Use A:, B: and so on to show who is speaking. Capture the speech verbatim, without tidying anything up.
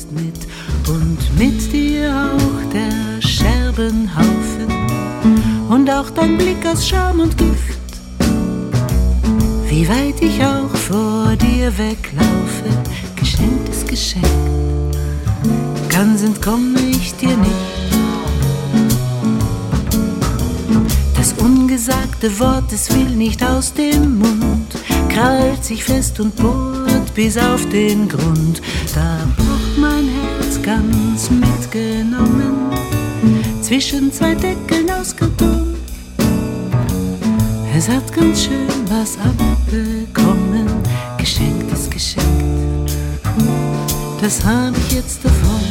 A: ist mit und mit dir auch der Scherbenhaufen und auch dein Blick aus Scham und Gift. Wie weit ich auch vor dir weglaufe, geschenkt ist geschenkt, ganz entkomme ich dir nicht. Das ungesagte Wort, es will nicht aus dem Mund, krallt sich fest und bohrt bis auf den Grund. Da pocht mein Herz ganz mitgenommen, zwischen zwei Deckeln aus Karton. Es hat ganz schön was abbekommen, geschenkt ist geschenkt, das hab ich jetzt davon.